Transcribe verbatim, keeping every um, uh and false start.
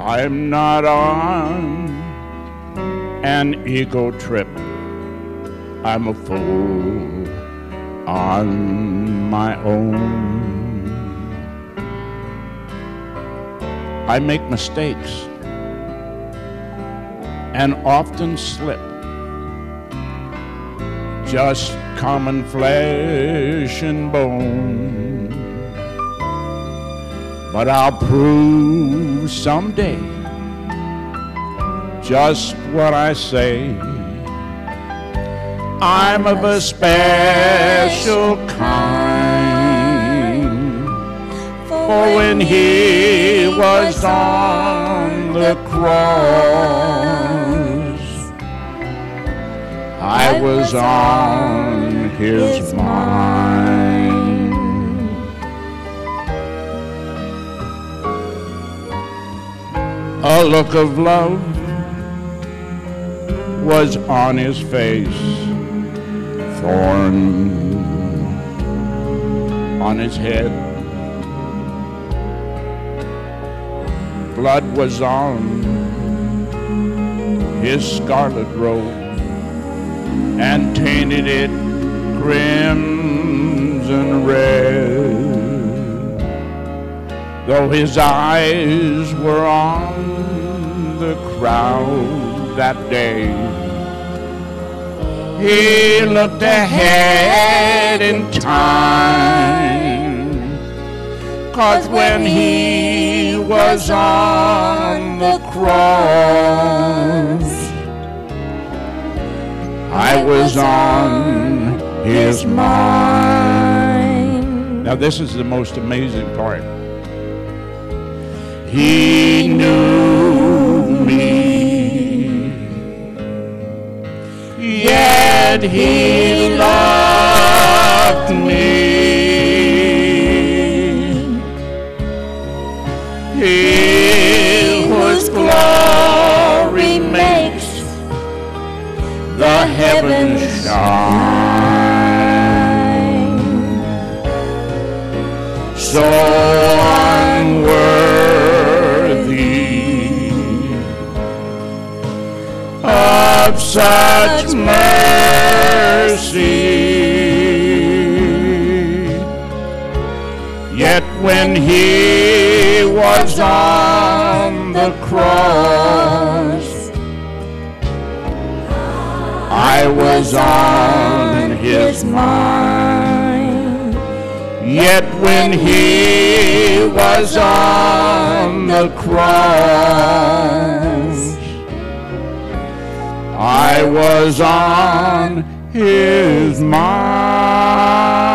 I'm not on an ego trip. I'm a fool on my own. I make mistakes and often slip. Just common flesh and bone. But I'll prove someday just what I say. I'm of a special kind. For when he was on the cross, I was on his mind. A look of love was on his face, thorn on his head. Blood was on his scarlet robe and tainted it crimson red. Though his eyes were on the crowd that day, he looked ahead in time. 'Cause when he was on the cross, I was on his mind. Now this is the most amazing part. He knew me, yet he loved me. He whose glory makes the heavens shine, so unworthy of such mercy. Yet when he was on the cross, I was on his mind. Yet when he was on the cross, I was on his mind.